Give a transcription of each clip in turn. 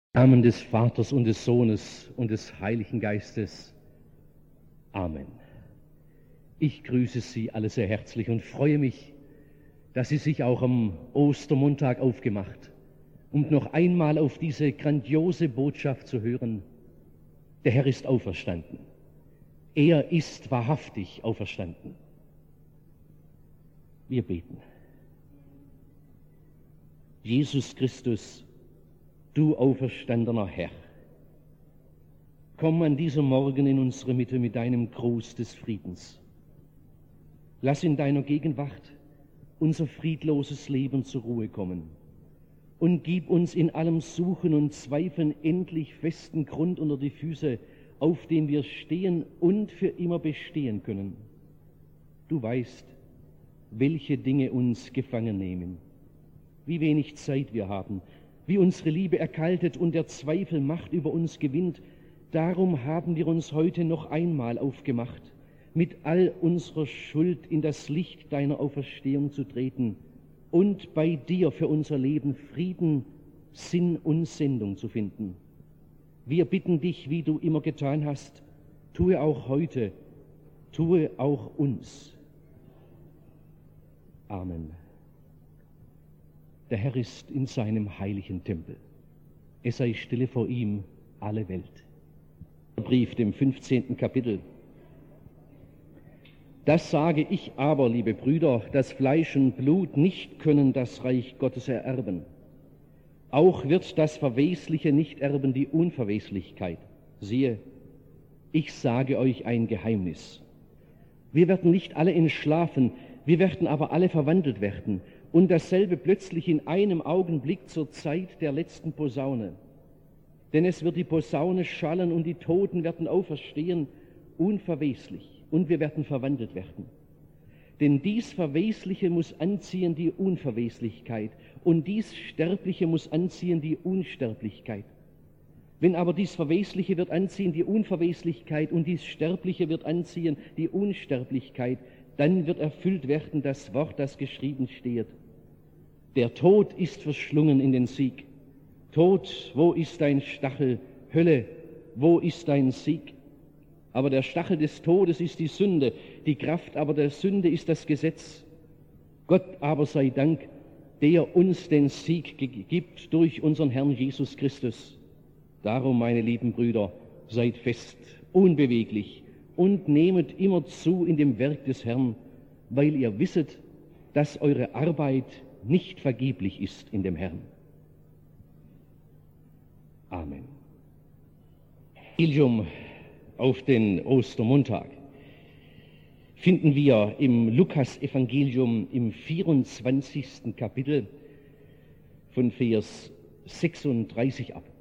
Im Namen des Vaters und des Sohnes und des Heiligen Geistes. Amen. Ich grüße Sie alle sehr herzlich und freue mich, dass Sie sich auch am Ostermontag aufgemacht, um noch einmal auf diese grandiose Botschaft zu hören. Der Herr ist auferstanden. Er ist wahrhaftig auferstanden. Wir beten. Jesus Christus, du auferstandener Herr, komm an diesem Morgen in unsere Mitte mit deinem Gruß des Friedens. Lass in deiner Gegenwart unser friedloses Leben zur Ruhe kommen und gib uns in allem Suchen und Zweifeln endlich festen Grund unter die Füße, auf dem wir stehen und für immer bestehen können. Du weißt, welche Dinge uns gefangen nehmen, wie wenig Zeit wir haben, wie unsere Liebe erkaltet und der Zweifel Macht über uns gewinnt. Darum haben wir uns heute noch einmal aufgemacht, mit all unserer Schuld in das Licht deiner Auferstehung zu treten und bei dir für unser Leben Frieden, Sinn und Sendung zu finden. Wir bitten dich, wie du immer getan hast, tue auch heute, tue auch uns. Amen. Der Herr ist in seinem heiligen Tempel. Es sei stille vor ihm alle Welt. Brief, dem 15. Kapitel. Das sage ich aber, liebe Brüder, dass Fleisch und Blut nicht können das Reich Gottes ererben. Auch wird das Verwesliche nicht erben die Unverweslichkeit. Siehe, ich sage euch ein Geheimnis. Wir werden nicht alle entschlafen, wir werden aber alle verwandelt werden, und dasselbe plötzlich in einem Augenblick zur Zeit der letzten Posaune. Denn es wird die Posaune schallen und die Toten werden auferstehen, unverweslich, und wir werden verwandelt werden. Denn dies Verwesliche muss anziehen die Unverweslichkeit, und dies Sterbliche muss anziehen die Unsterblichkeit. Wenn aber dies Verwesliche wird anziehen die Unverweslichkeit, und dies Sterbliche wird anziehen die Unsterblichkeit, dann wird erfüllt werden das Wort, das geschrieben steht. Der Tod ist verschlungen in den Sieg. Tod, wo ist dein Stachel? Hölle, wo ist dein Sieg? Aber der Stachel des Todes ist die Sünde, die Kraft aber der Sünde ist das Gesetz. Gott aber sei Dank, der uns den Sieg gibt durch unseren Herrn Jesus Christus. Darum, meine lieben Brüder, seid fest, unbeweglich und nehmet immer zu in dem Werk des Herrn, weil ihr wisset, dass eure Arbeit nicht vergeblich ist in dem Herrn. Amen. Evangelium auf den Ostermontag finden wir im Lukas-Evangelium im 24. Kapitel von Vers 36 ab.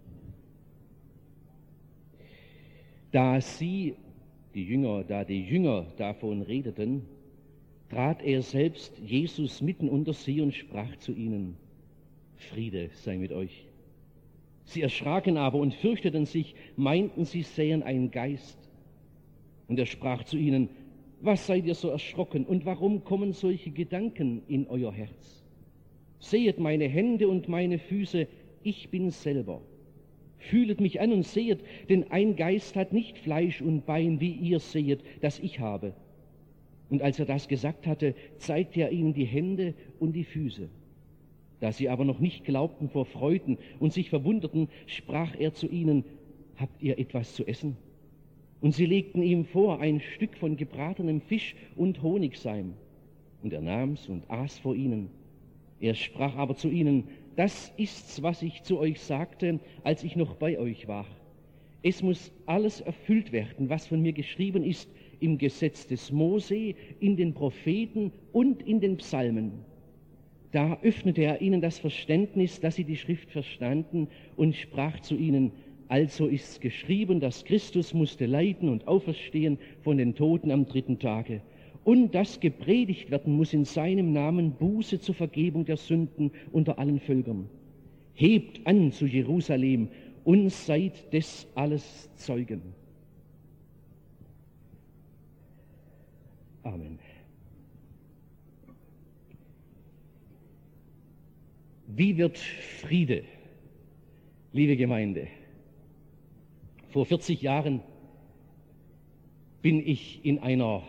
Da die Jünger davon redeten, trat er selbst, Jesus, mitten unter sie und sprach zu ihnen: Friede sei mit euch. Sie erschraken aber und fürchteten sich, meinten, sie sähen einen Geist. Und er sprach zu ihnen: Was seid ihr so erschrocken und warum kommen solche Gedanken in euer Herz? Sehet meine Hände und meine Füße, ich bin selber. Fühlet mich an und sehet, denn ein Geist hat nicht Fleisch und Bein, wie ihr sehet, das ich habe. Und als er das gesagt hatte, zeigte er ihnen die Hände und die Füße. Da sie aber noch nicht glaubten vor Freuden und sich verwunderten, sprach er zu ihnen: Habt ihr etwas zu essen? Und sie legten ihm vor ein Stück von gebratenem Fisch und Honigseim. Und er nahm's und aß vor ihnen. Er sprach aber zu ihnen: Das ist's, was ich zu euch sagte, als ich noch bei euch war. Es muss alles erfüllt werden, was von mir geschrieben ist im Gesetz des Mose, in den Propheten und in den Psalmen. Da öffnete er ihnen das Verständnis, dass sie die Schrift verstanden, und sprach zu ihnen: Also ist's geschrieben, dass Christus musste leiden und auferstehen von den Toten am 3. Tage. Und dass gepredigt werden muss in seinem Namen Buße zur Vergebung der Sünden unter allen Völkern. Hebt an zu Jerusalem und seid des alles Zeugen. Amen. Wie wird Friede Liebe Gemeinde, vor 40 Jahren bin ich in einer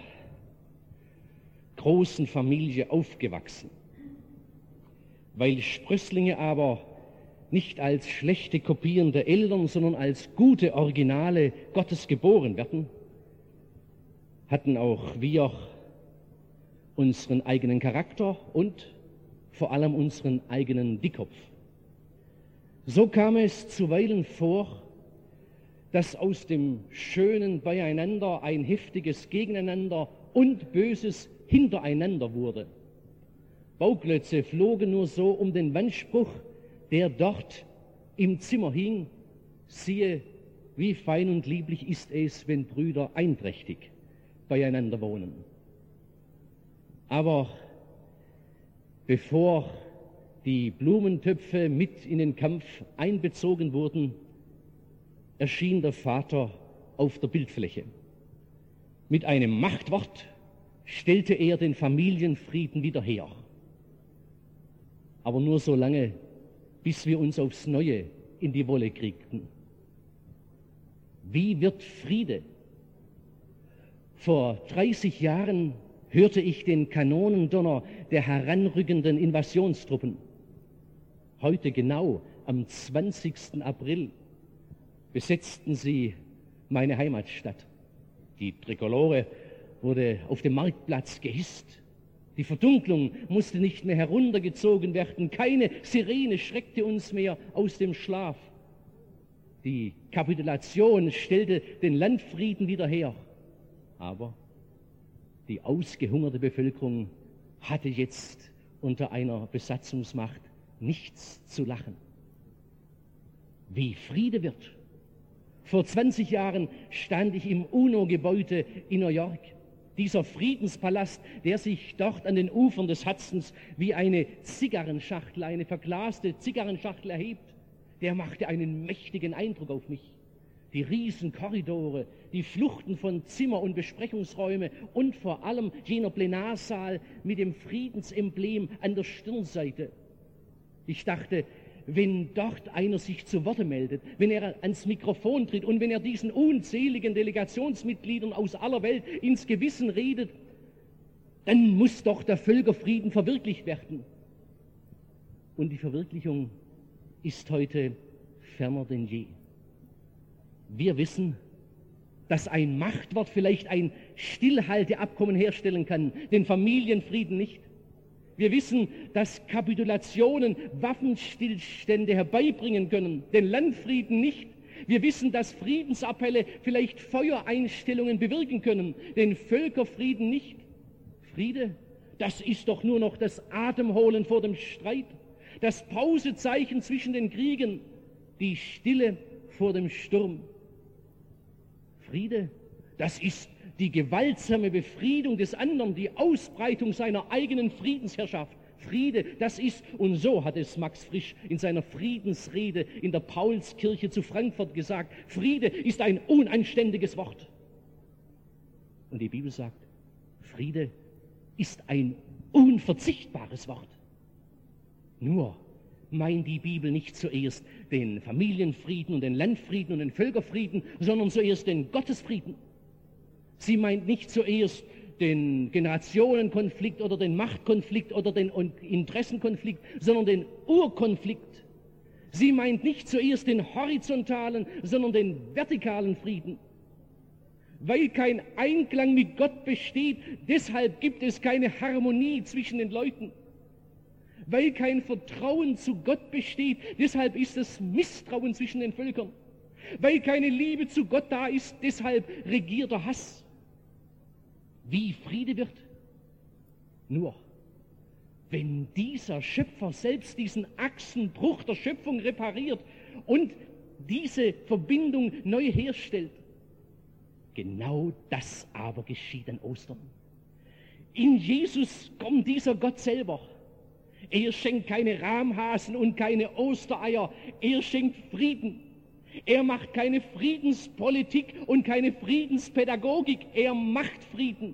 großen Familie aufgewachsen. Weil Sprösslinge aber nicht als schlechte Kopien der Eltern, sondern als gute Originale Gottes geboren werden, hatten auch wir unseren eigenen Charakter und vor allem unseren eigenen Dickkopf. So kam es zuweilen vor, dass aus dem schönen Beieinander ein heftiges Gegeneinander und böses Hintereinander wurde. Bauklötze flogen nur so um den Wandspruch, der dort im Zimmer hing. Siehe, wie fein und lieblich ist es, wenn Brüder einträchtig beieinander wohnen. Aber bevor die Blumentöpfe mit in den Kampf einbezogen wurden, erschien der Vater auf der Bildfläche. Mit einem Machtwort stellte er den Familienfrieden wieder her. Aber nur so lange, bis wir uns aufs Neue in die Wolle kriegten. Wie wird Friede? Vor 30 Jahren hörte ich den Kanonendonner der heranrückenden Invasionstruppen. Heute genau am 20. April besetzten sie meine Heimatstadt. Die Trikolore wurde auf dem Marktplatz gehisst. Die Verdunklung musste nicht mehr heruntergezogen werden. Keine Sirene schreckte uns mehr aus dem Schlaf. Die Kapitulation stellte den Landfrieden wieder her. Aber die ausgehungerte Bevölkerung hatte jetzt unter einer Besatzungsmacht nichts zu lachen. Wie Friede wird. Vor 20 Jahren stand ich im UNO-Gebäude in New York. Dieser Friedenspalast, der sich dort an den Ufern des Hudsons wie eine Zigarrenschachtel, eine verglaste Zigarrenschachtel erhebt, der machte einen mächtigen Eindruck auf mich. Die Riesenkorridore, die Fluchten von Zimmer- und Besprechungsräume und vor allem jener Plenarsaal mit dem Friedensemblem an der Stirnseite. Ich dachte, wenn dort einer sich zu Worte meldet, wenn er ans Mikrofon tritt und wenn er diesen unzähligen Delegationsmitgliedern aus aller Welt ins Gewissen redet, dann muss doch der Völkerfrieden verwirklicht werden. Und die Verwirklichung ist heute ferner denn je. Wir wissen, dass ein Machtwort vielleicht ein Stillhalteabkommen herstellen kann, den Familienfrieden nicht. Wir wissen, dass Kapitulationen Waffenstillstände herbeibringen können, den Landfrieden nicht. Wir wissen, dass Friedensappelle vielleicht Feuereinstellungen bewirken können, den Völkerfrieden nicht. Friede, das ist doch nur noch das Atemholen vor dem Streit, das Pausezeichen zwischen den Kriegen, die Stille vor dem Sturm. Friede, das ist die gewaltsame Befriedung des anderen, die Ausbreitung seiner eigenen Friedensherrschaft. Friede, das ist, und so hat es Max Frisch in seiner Friedensrede in der Paulskirche zu Frankfurt gesagt, Friede ist ein unanständiges Wort. Und die Bibel sagt, Friede ist ein unverzichtbares Wort. Nur meint die Bibel nicht zuerst den Familienfrieden und den Landfrieden und den Völkerfrieden, sondern zuerst den Gottesfrieden. Sie meint nicht zuerst den Generationenkonflikt oder den Machtkonflikt oder den Interessenkonflikt, sondern den Urkonflikt. Sie meint nicht zuerst den horizontalen, sondern den vertikalen Frieden. Weil kein Einklang mit Gott besteht, deshalb gibt es keine Harmonie zwischen den Leuten. Weil kein Vertrauen zu Gott besteht, deshalb ist es Misstrauen zwischen den Völkern. Weil keine Liebe zu Gott da ist, deshalb regiert der Hass. Wie Friede wird? Nur, wenn dieser Schöpfer selbst diesen Achsenbruch der Schöpfung repariert und diese Verbindung neu herstellt. Genau das aber geschieht an Ostern. In Jesus kommt dieser Gott selber. Er schenkt keine Rahmhasen und keine Ostereier. Er schenkt Frieden. Er macht keine Friedenspolitik und keine Friedenspädagogik. Er macht Frieden.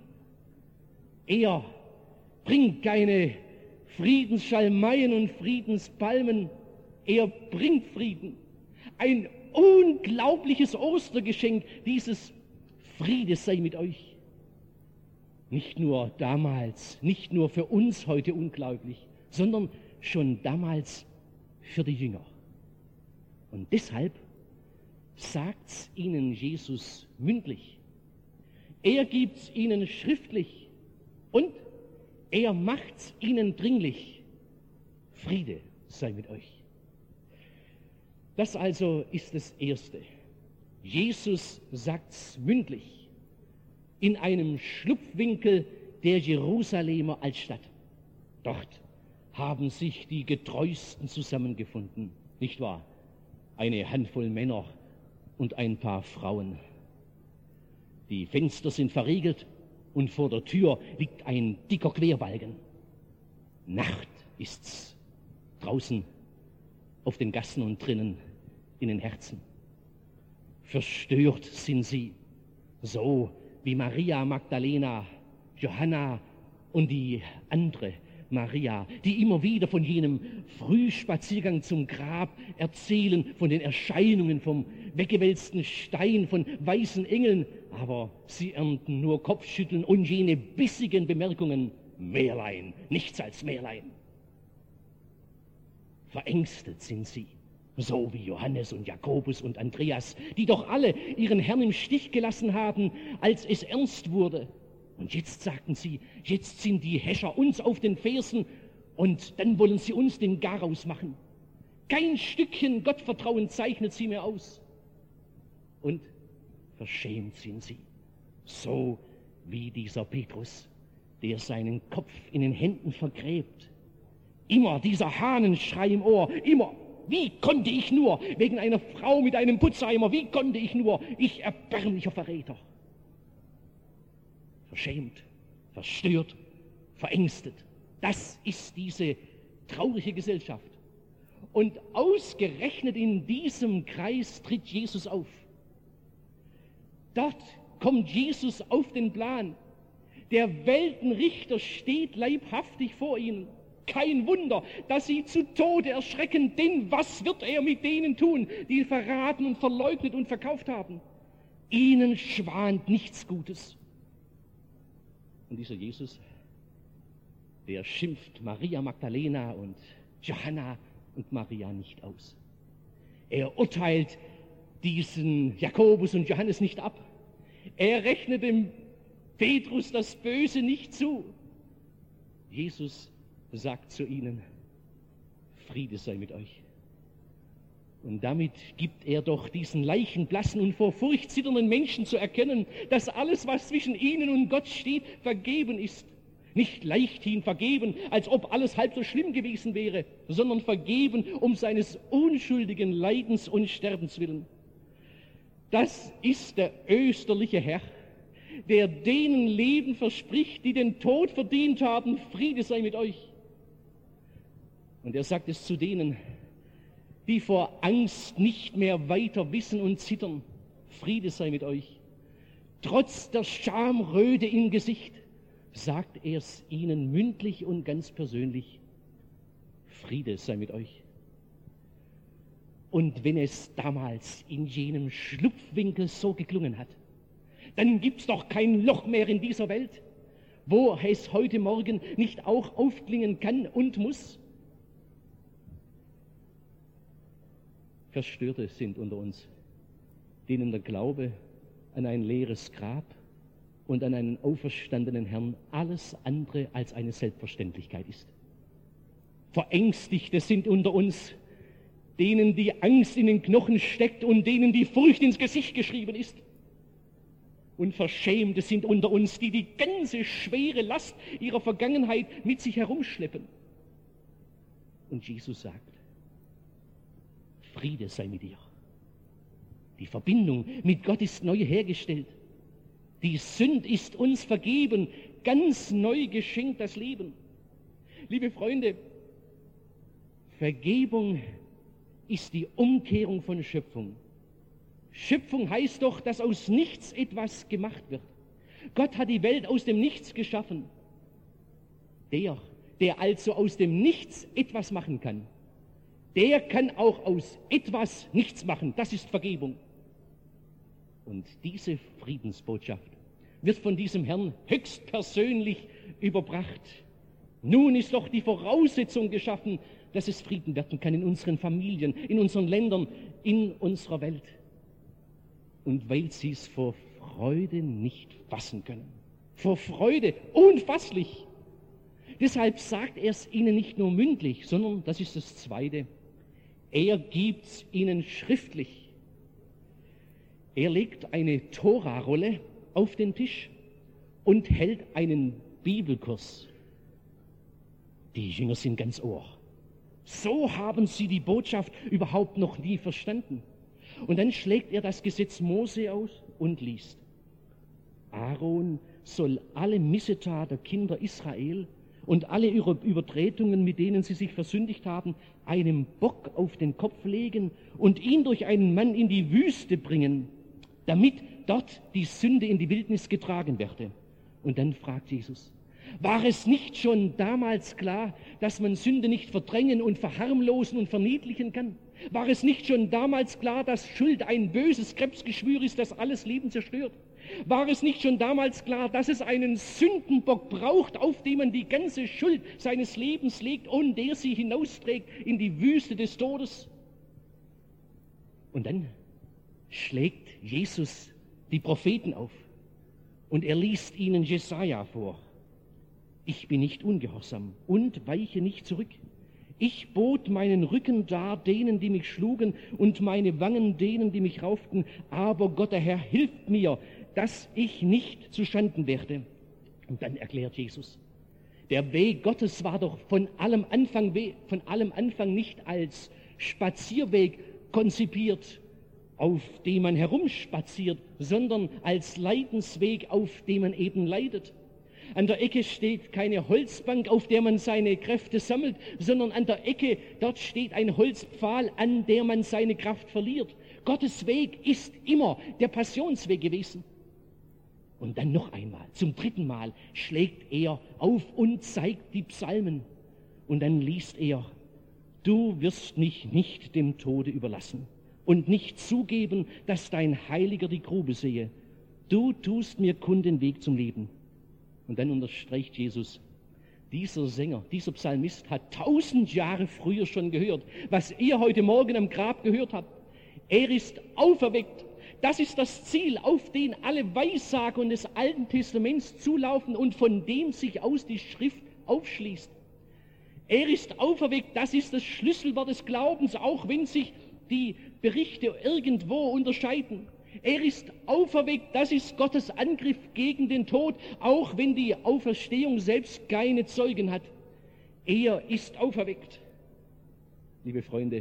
Er bringt keine Friedensschalmeien und Friedenspalmen. Er bringt Frieden. Ein unglaubliches Ostergeschenk, dieses Friede sei mit euch. Nicht nur damals, nicht nur für uns heute unglaublich, sondern schon damals für die Jünger. Und deshalb sagt's ihnen Jesus mündlich. Er gibt's ihnen schriftlich und er macht's ihnen dringlich. Friede sei mit euch. Das also ist das Erste. Jesus sagt's mündlich in einem Schlupfwinkel der Jerusalemer Altstadt. Dort haben sich die Getreuesten zusammengefunden, nicht wahr? Eine Handvoll Männer und ein paar Frauen. Die Fenster sind verriegelt und vor der Tür liegt ein dicker Querbalken. Nacht ist's draußen auf den Gassen und drinnen in den Herzen. Verstört sind sie, so wie Maria Magdalena, Johanna und die andere Maria, die immer wieder von jenem Frühspaziergang zum Grab erzählen, von den Erscheinungen, vom weggewälzten Stein, von weißen Engeln, aber sie ernten nur Kopfschütteln und jene bissigen Bemerkungen, Märlein, nichts als Märlein. Verängstet sind sie, so wie Johannes und Jakobus und Andreas, die doch alle ihren Herrn im Stich gelassen haben, als es ernst wurde. Und jetzt sagten sie, jetzt sind die Häscher uns auf den Fersen und dann wollen sie uns den Garaus machen. Kein Stückchen Gottvertrauen zeichnet sie mehr aus. Und verschämt sind sie, so wie dieser Petrus, der seinen Kopf in den Händen vergräbt. Immer dieser Hahnenschrei im Ohr, immer. Wie konnte ich nur, wegen einer Frau mit einem Putzeimer, wie konnte ich nur, ich erbärmlicher Verräter. Verschämt, verstört, verängstet. Das ist diese traurige Gesellschaft. Und ausgerechnet in diesem Kreis tritt Jesus auf. Dort kommt Jesus auf den Plan. Der Weltenrichter steht leibhaftig vor ihnen. Kein Wunder, dass sie zu Tode erschrecken, denn was wird er mit denen tun, die ihn verraten und verleugnet und verkauft haben? Ihnen schwant nichts Gutes. Und dieser Jesus, der schimpft Maria Magdalena und Johanna und Maria nicht aus. Er urteilt diesen Jakobus und Johannes nicht ab. Er rechnet dem Petrus das Böse nicht zu. Jesus sagt zu ihnen, Friede sei mit euch. Und damit gibt er doch diesen leichenblassen und vor Furcht zitternden Menschen zu erkennen, dass alles, was zwischen ihnen und Gott steht, vergeben ist. Nicht leichthin vergeben, als ob alles halb so schlimm gewesen wäre, sondern vergeben um seines unschuldigen Leidens und Sterbens willen. Das ist der österliche Herr, der denen Leben verspricht, die den Tod verdient haben, Friede sei mit euch. Und er sagt es zu denen, die vor Angst nicht mehr weiter wissen und zittern. Friede sei mit euch. Trotz der Schamröte im Gesicht sagt er es ihnen mündlich und ganz persönlich. Friede sei mit euch. Und wenn es damals in jenem Schlupfwinkel so geklungen hat, dann gibt's doch kein Loch mehr in dieser Welt, wo es heute Morgen nicht auch aufklingen kann und muss. Verstörte sind unter uns, denen der Glaube an ein leeres Grab und an einen auferstandenen Herrn alles andere als eine Selbstverständlichkeit ist. Verängstigte sind unter uns, denen die Angst in den Knochen steckt und denen die Furcht ins Gesicht geschrieben ist. Und Verschämte sind unter uns, die die ganze schwere Last ihrer Vergangenheit mit sich herumschleppen. Und Jesus sagt, Friede sei mit dir. Die Verbindung mit Gott ist neu hergestellt. Die Sünde ist uns vergeben, ganz neu geschenkt das Leben. Liebe Freunde, Vergebung ist die Umkehrung von Schöpfung. Schöpfung heißt doch, dass aus nichts etwas gemacht wird. Gott hat die Welt aus dem Nichts geschaffen. Der also aus dem Nichts etwas machen kann, der kann auch aus etwas nichts machen. Das ist Vergebung. Und diese Friedensbotschaft wird von diesem Herrn höchstpersönlich überbracht. Nun ist doch die Voraussetzung geschaffen, dass es Frieden werden kann in unseren Familien, in unseren Ländern, in unserer Welt. Und weil sie es vor Freude nicht fassen können. Vor Freude, unfasslich. Deshalb sagt er es ihnen nicht nur mündlich, sondern, das ist das Zweite, er gibt es ihnen schriftlich. Er legt eine Tora-Rolle auf den Tisch und hält einen Bibelkurs. Die Jünger sind ganz Ohr. So haben sie die Botschaft überhaupt noch nie verstanden. Und dann schlägt er das Gesetz Mose aus und liest: Aaron soll alle Missetat der Kinder Israel und alle Übertretungen, mit denen sie sich versündigt haben, einem Bock auf den Kopf legen und ihn durch einen Mann in die Wüste bringen, damit dort die Sünde in die Wildnis getragen werde. Und dann fragt Jesus: War es nicht schon damals klar, dass man Sünde nicht verdrängen und verharmlosen und verniedlichen kann? War es nicht schon damals klar, dass Schuld ein böses Krebsgeschwür ist, das alles Leben zerstört? War es nicht schon damals klar, dass es einen Sündenbock braucht, auf dem man die ganze Schuld seines Lebens legt und der sie hinausträgt in die Wüste des Todes? Und dann schlägt Jesus die Propheten auf und er liest ihnen Jesaja vor. Ich bin nicht ungehorsam und weiche nicht zurück. Ich bot meinen Rücken dar denen, die mich schlugen, und meine Wangen denen, die mich rauften. Aber Gott, der Herr, hilft mir, dass ich nicht zu Schanden werde. Und dann erklärt Jesus: Der Weg Gottes war doch von allem Anfang nicht als Spazierweg konzipiert, auf dem man herumspaziert, sondern als Leidensweg, auf dem man eben leidet. An der Ecke steht keine Holzbank, auf der man seine Kräfte sammelt, sondern an der Ecke, dort steht ein Holzpfahl, an der man seine Kraft verliert. Gottes Weg ist immer der Passionsweg gewesen. Und dann noch einmal, zum dritten Mal, schlägt er auf und zeigt die Psalmen. Und dann liest er: Du wirst mich nicht dem Tode überlassen und nicht zugeben, dass dein Heiliger die Grube sehe. Du tust mir kund den Weg zum Leben. Und dann unterstreicht Jesus: Dieser Sänger, dieser Psalmist hat 1000 Jahre früher schon gehört, was ihr heute Morgen am Grab gehört habt. Er ist auferweckt. Das ist das Ziel, auf den alle Weissagungen des Alten Testaments zulaufen und von dem sich aus die Schrift aufschließt. Er ist auferweckt, das ist das Schlüsselwort des Glaubens, auch wenn sich die Berichte irgendwo unterscheiden. Er ist auferweckt, das ist Gottes Angriff gegen den Tod, auch wenn die Auferstehung selbst keine Zeugen hat. Er ist auferweckt. Liebe Freunde,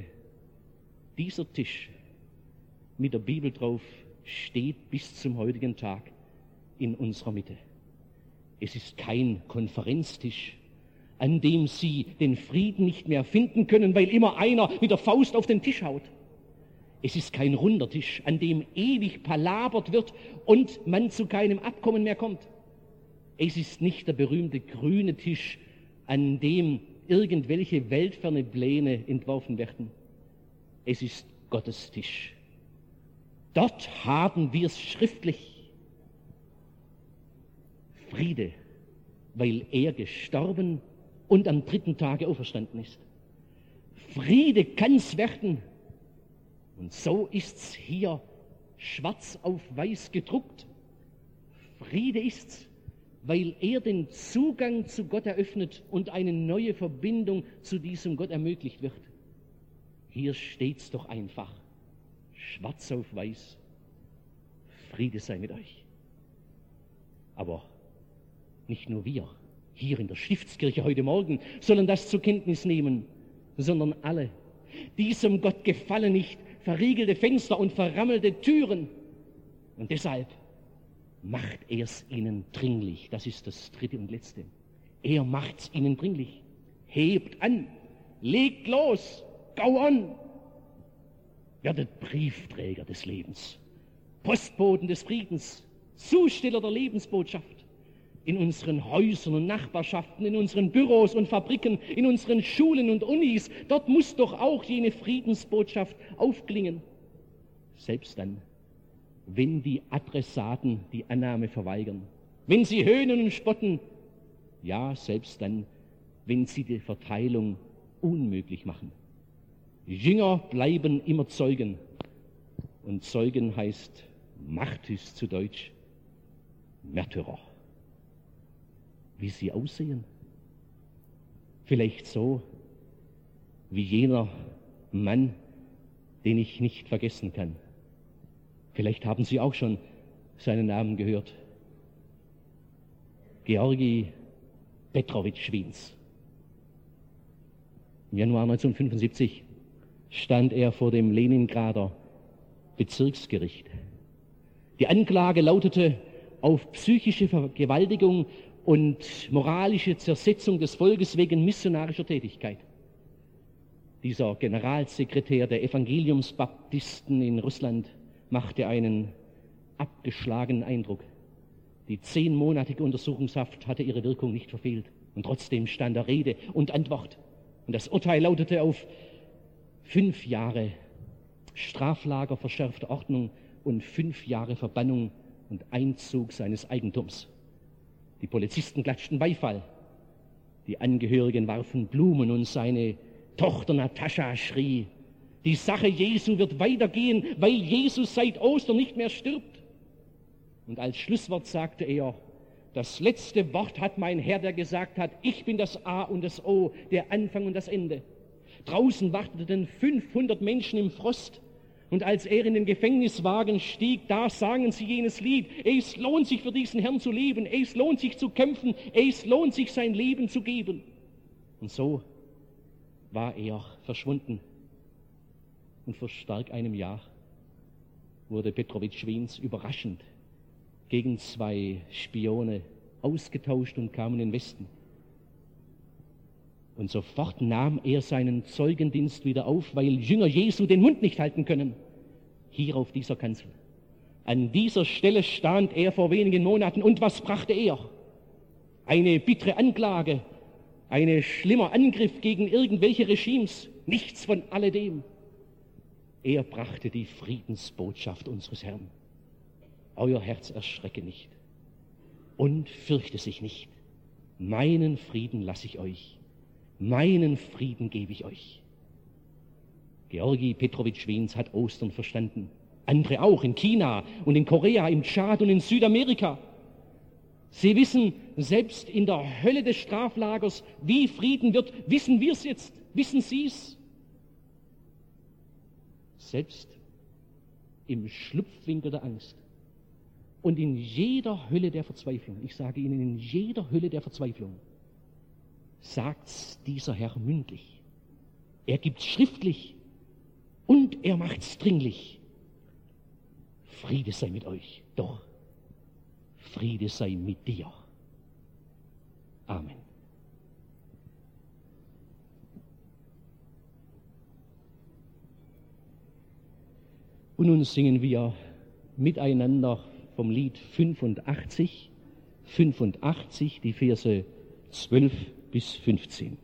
dieser Tisch mit der Bibel drauf steht bis zum heutigen Tag in unserer Mitte. Es ist kein Konferenztisch, an dem Sie den Frieden nicht mehr finden können, weil immer einer mit der Faust auf den Tisch haut. Es ist kein runder Tisch, an dem ewig palabert wird und man zu keinem Abkommen mehr kommt. Es ist nicht der berühmte grüne Tisch, an dem irgendwelche weltferne Pläne entworfen werden. Es ist Gottes Tisch. Dort haben wir es schriftlich. Friede, weil er gestorben und am dritten Tage auferstanden ist. Friede kann's werden. Und so ist's hier schwarz auf weiß gedruckt. Friede ist's, weil er den Zugang zu Gott eröffnet und eine neue Verbindung zu diesem Gott ermöglicht wird. Hier steht's doch einfach, schwarz auf weiß: Friede sei mit euch. Aber nicht nur wir hier in der Stiftskirche heute Morgen sollen das zur Kenntnis nehmen, sondern alle. Diesem Gott gefallen nicht verriegelte Fenster und verrammelte Türen. Und deshalb macht er es ihnen dringlich. Das ist das dritte und letzte. Er macht es ihnen dringlich. Hebt an, legt los, go on. Werdet Briefträger des Lebens, Postboten des Friedens, Zusteller der Lebensbotschaft. in unseren Häusern und Nachbarschaften, in unseren Büros und Fabriken, in unseren Schulen und Unis. Dort muss doch auch jene Friedensbotschaft aufklingen. Selbst dann, wenn die Adressaten die Annahme verweigern, wenn sie höhnen und spotten, ja, selbst dann, wenn sie die Verteilung unmöglich machen. Jünger bleiben immer Zeugen. Und Zeugen heißt Martys zu Deutsch, Märtyrer. Wie sie aussehen? Vielleicht so wie jener Mann, den ich nicht vergessen kann. Vielleicht haben Sie auch schon seinen Namen gehört. Georgi Petrowitsch Wiens. Im Januar 1975 stand er vor dem Leningrader Bezirksgericht. Die Anklage lautete auf psychische Vergewaltigung und moralische Zersetzung des Volkes wegen missionarischer Tätigkeit. Dieser Generalsekretär der Evangeliumsbaptisten in Russland machte einen abgeschlagenen Eindruck. Die 10-monatige Untersuchungshaft hatte ihre Wirkung nicht verfehlt. Und trotzdem stand er Rede und Antwort. Und das Urteil lautete auf 5 Jahre Straflager verschärfter Ordnung und 5 Jahre Verbannung und Einzug seines Eigentums. Die Polizisten klatschten Beifall. Die Angehörigen warfen Blumen und seine Tochter Natascha schrie, die Sache Jesu wird weitergehen, weil Jesus seit Ostern nicht mehr stirbt. Und als Schlusswort sagte er, das letzte Wort hat mein Herr, der gesagt hat, ich bin das A und das O, der Anfang und das Ende. Draußen warteten 500 Menschen im Frost. Und als er in den Gefängniswagen stieg, da sangen sie jenes Lied. Es lohnt sich für diesen Herrn zu leben. Es lohnt sich zu kämpfen. Es lohnt sich sein Leben zu geben. Und so war er verschwunden. Und vor stark einem Jahr wurde Petrowitsch Wiens überraschend gegen 2 Spione ausgetauscht und kam in den Westen. Und sofort nahm er seinen Zeugendienst wieder auf, weil Jünger Jesu den Mund nicht halten können. Hier auf dieser Kanzel. An dieser Stelle stand er vor wenigen Monaten. Und was brachte er? Eine bittere Anklage, ein schlimmer Angriff gegen irgendwelche Regimes. Nichts von alledem. Er brachte die Friedensbotschaft unseres Herrn. Euer Herz erschrecke nicht und fürchte sich nicht. Meinen Frieden lasse ich euch. Meinen Frieden gebe ich euch. Georgi Petrowitsch Wiens hat Ostern verstanden. Andere auch in China und in Korea, im Tschad und in Südamerika. Sie wissen, selbst in der Hölle des Straflagers, wie Frieden wird. Wissen wir es jetzt? Wissen Sie es? Selbst im Schlupfwinkel der Angst und in jeder Hölle der Verzweiflung, ich sage Ihnen, in jeder Hölle der Verzweiflung, sagt's dieser Herr mündlich. Er gibt's schriftlich und er macht's dringlich. Friede sei mit euch, doch Friede sei mit dir. Amen. Und nun singen wir miteinander vom Lied 85, die Verse 12 bis 15.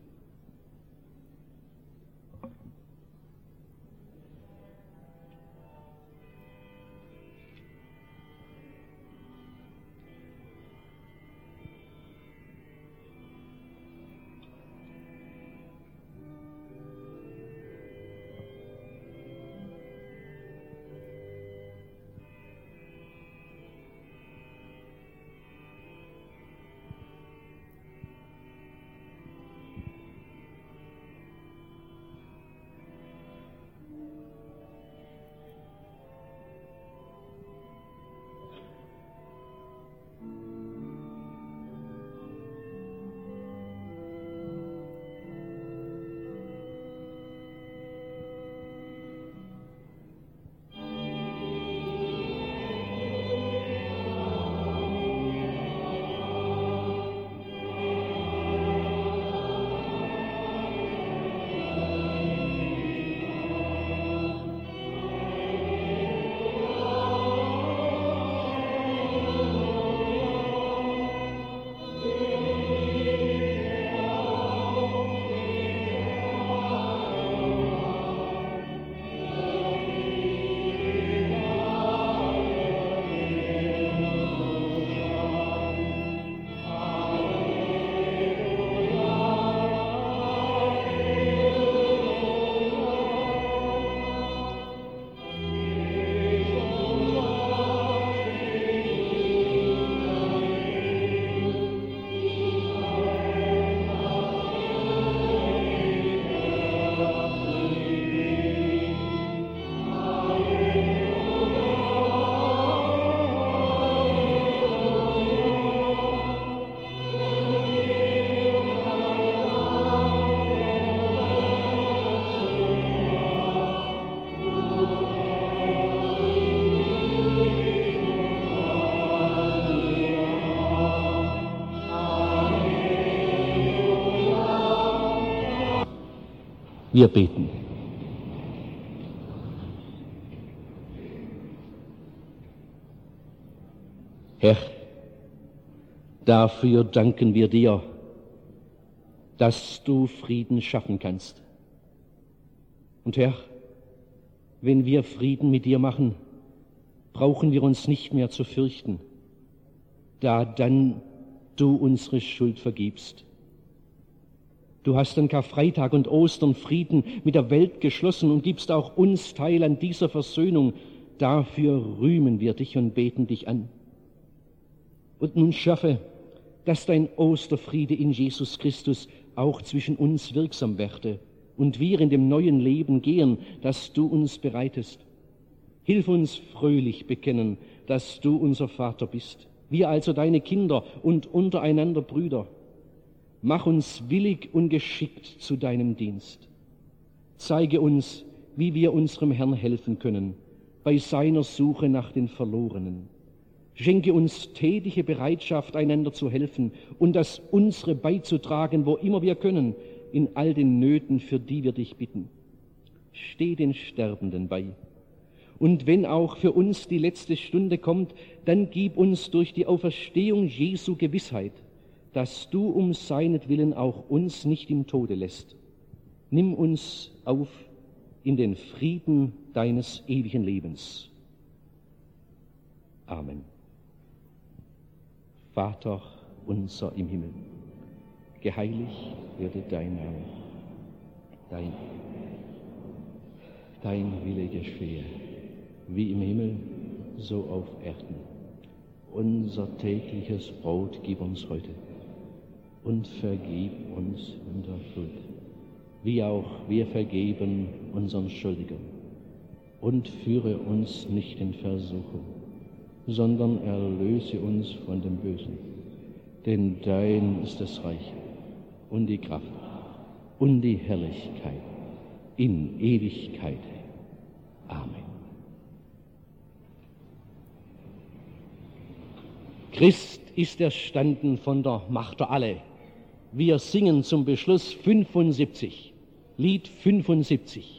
Wir beten. Herr, dafür danken wir dir, dass du Frieden schaffen kannst. Und Herr, wenn wir Frieden mit dir machen, brauchen wir uns nicht mehr zu fürchten, da dann du unsere Schuld vergibst. Du hast an Karfreitag und Ostern Frieden mit der Welt geschlossen und gibst auch uns Teil an dieser Versöhnung. Dafür rühmen wir dich und beten dich an. Und nun schaffe, dass dein Osterfriede in Jesus Christus auch zwischen uns wirksam werde und wir in dem neuen Leben gehen, das du uns bereitest. Hilf uns fröhlich bekennen, dass du unser Vater bist, wir also deine Kinder und untereinander Brüder. Mach uns willig und geschickt zu deinem Dienst. Zeige uns, wie wir unserem Herrn helfen können, bei seiner Suche nach den Verlorenen. Schenke uns tätige Bereitschaft, einander zu helfen und das Unsere beizutragen, wo immer wir können, in all den Nöten, für die wir dich bitten. Steh den Sterbenden bei. Und wenn auch für uns die letzte Stunde kommt, dann gib uns durch die Auferstehung Jesu Gewissheit, dass du um seinetwillen auch uns nicht im Tode lässt. Nimm uns auf in den Frieden deines ewigen Lebens. Amen. Vater unser im Himmel, geheiligt werde dein Name, dein Wille geschehe, wie im Himmel, so auf Erden. Unser tägliches Brot gib uns heute und vergib uns unsere Schuld, wie auch wir vergeben unseren Schuldigern. Und führe uns nicht in Versuchung, sondern erlöse uns von dem Bösen. Denn dein ist das Reich und die Kraft und die Herrlichkeit in Ewigkeit. Amen. Christ ist erstanden von der Macht der Alle. Wir singen zum Beschluss 75, Lied 75.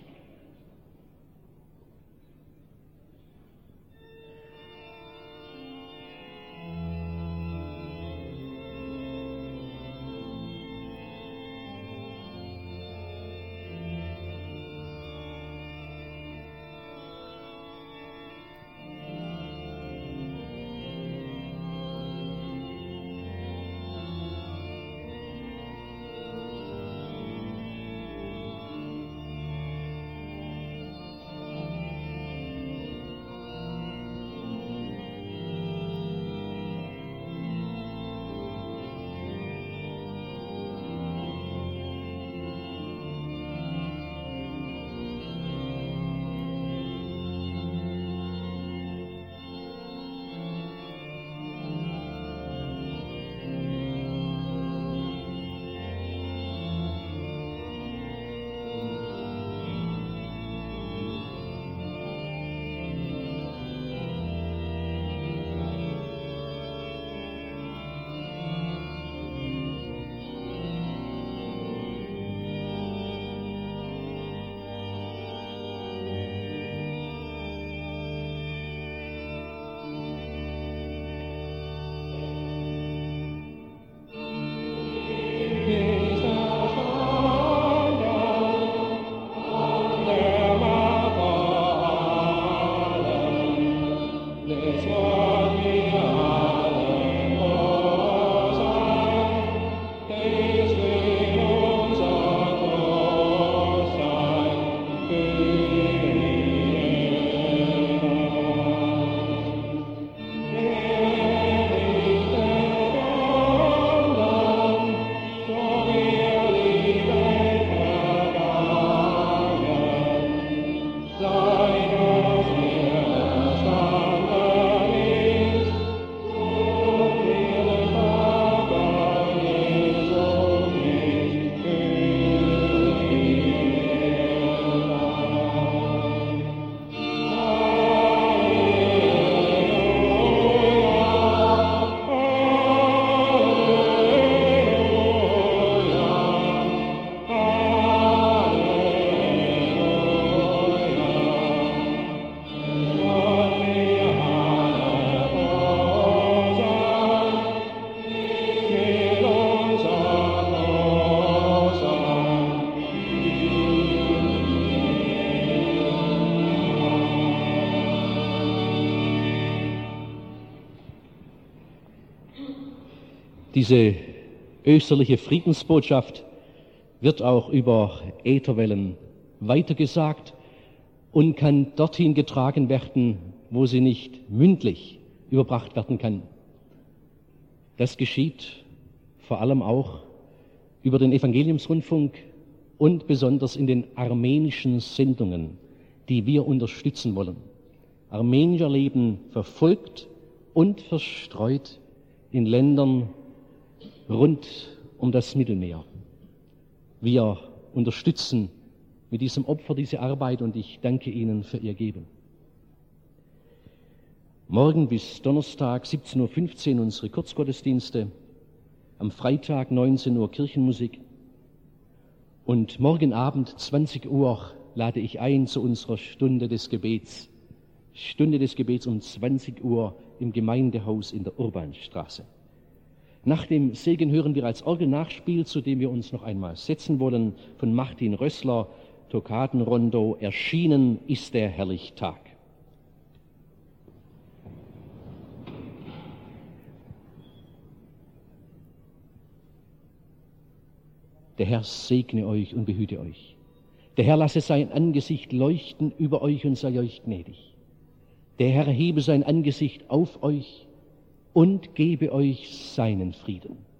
Diese österliche Friedensbotschaft wird auch über Ätherwellen weitergesagt und kann dorthin getragen werden, wo sie nicht mündlich überbracht werden kann. Das geschieht vor allem auch über den Evangeliumsrundfunk und besonders in den armenischen Sendungen, die wir unterstützen wollen. Armenier leben verfolgt und verstreut in Ländern rund um das Mittelmeer. Wir unterstützen mit diesem Opfer diese Arbeit und ich danke Ihnen für Ihr Geben. Morgen bis Donnerstag 17:15 Uhr unsere Kurzgottesdienste, am Freitag 19 Uhr Kirchenmusik und morgen Abend 20 Uhr lade ich ein zu unserer Stunde des Gebets. Stunde des Gebets um 20 Uhr im Gemeindehaus in der Urbanstraße. Nach dem Segen hören wir als Orgelnachspiel, zu dem wir uns noch einmal setzen wollen, von Martin Rössler, Tokadenrondo, Erschienen ist der herrlich Tag. Der Herr segne euch und behüte euch. Der Herr lasse sein Angesicht leuchten über euch und sei euch gnädig. Der Herr hebe sein Angesicht auf euch und gebe euch seinen Frieden.